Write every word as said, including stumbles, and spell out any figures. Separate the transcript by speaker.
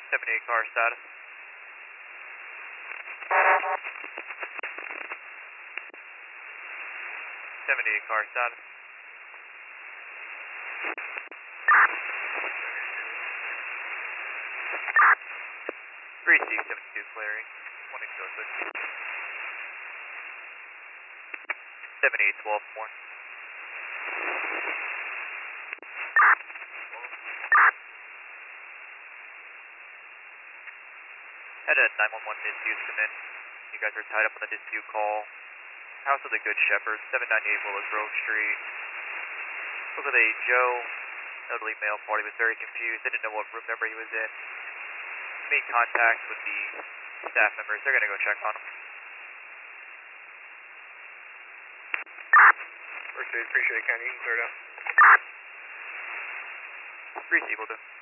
Speaker 1: seventy-eight car status. seventy-eight car status. three C seventy-two clearing. one X oh six. seventy-eight twelve more. Had a nine one one dispute come in. You guys are tied up on the dispute call. House of the Good Shepherd, seven ninety-eight Willow Grove Street. Spoke with a Joe, elderly male party, was very confused. They didn't know what room number he was in. Made contact with the staff members. They're going to go check on him.
Speaker 2: First aid, appreciate it, Ken. You can clear it out.
Speaker 1: three C will do.